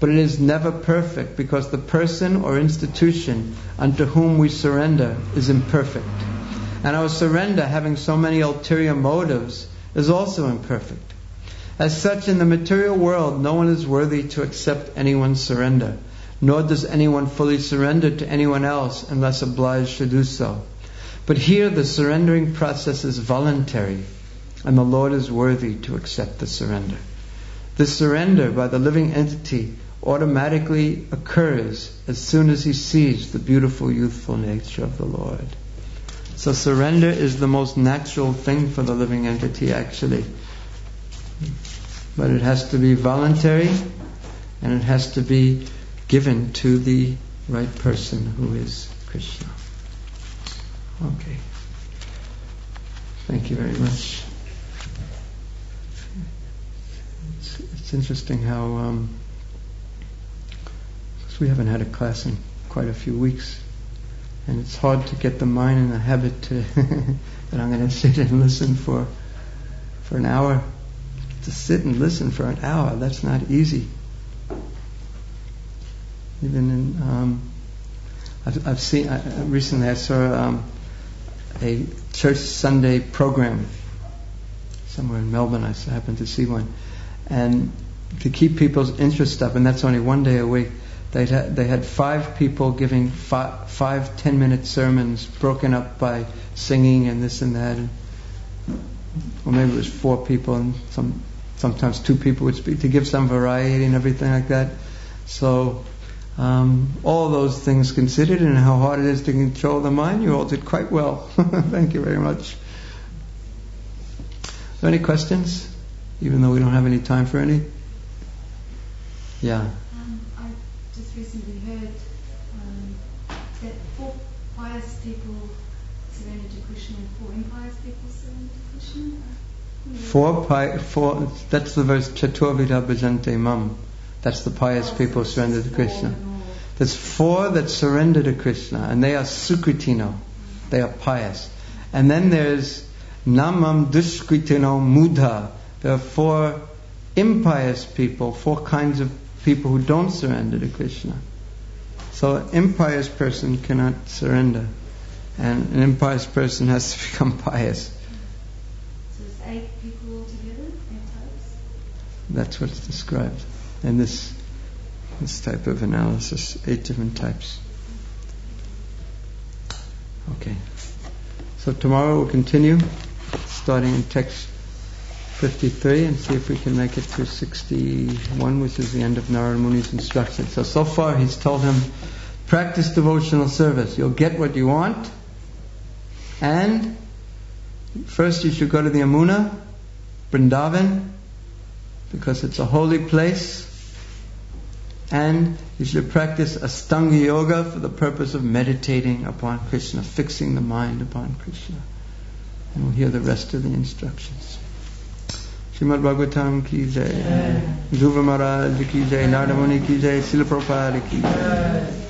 but it is never perfect because the person or institution unto whom we surrender is imperfect. And our surrender, having so many ulterior motives, is also imperfect. As such, in the material world, no one is worthy to accept anyone's surrender, nor does anyone fully surrender to anyone else unless obliged to do so. But here the surrendering process is voluntary, and the Lord is worthy to accept the surrender. This surrender by the living entity automatically occurs as soon as he sees the beautiful, youthful nature of the Lord. So surrender is the most natural thing for the living entity, actually. But it has to be voluntary, and it has to be given to the right person, who is Krishna. Okay. Thank you very much. It's, it's interesting how um, we haven't had a class in quite a few weeks, and it's hard to get the mind in the habit to that I'm going to sit and listen for for an hour. To sit and listen for an hour, that's not easy. Even in um, I've, I've seen I, recently I saw um, a church Sunday program somewhere in Melbourne. I happened to see one, and to keep people's interest up, and that's only one day a week. They had they had five people giving five, five ten-minute sermons broken up by singing and this and that, and, or maybe it was four people, and some sometimes two people would speak to give some variety and everything like that. So um, all those things considered, and how hard it is to control the mind, you all did quite well. Thank you very much. Are there any questions? Even though we don't have any time for any? Yeah. Just recently heard um, that four pious people surrender to Krishna and four impious people surrender to Krishna. Four, pi- four. That's the verse Chaturvida bhajante mam. That's the pious oh, people so surrender to Krishna. There's four that surrender to Krishna, and they are sukritino. They are pious. And then there's namam duskritino mudha. There are four impious people, four kinds of people who don't surrender to Krishna. So an impious person cannot surrender, and an impious person has to become pious. So there's eight people altogether, eight types? That's what's described in this this type of analysis. Eight different types. Okay. So tomorrow we'll continue, starting in text fifty-three, and see if we can make it to sixty-one, which is the end of Narada Muni's instruction. So, so far he's told him, practice devotional service. You'll get what you want. And first you should go to the Yamuna, Vrindavan, because it's a holy place. And you should practice Astanga Yoga for the purpose of meditating upon Krishna, fixing the mind upon Krishna. And we'll hear the rest of the instructions. Srimad Bhagavatam ki jai, Dhruva Maharaj ki jai, Narada Muni ki jai, Srila Prabhupada ki jai.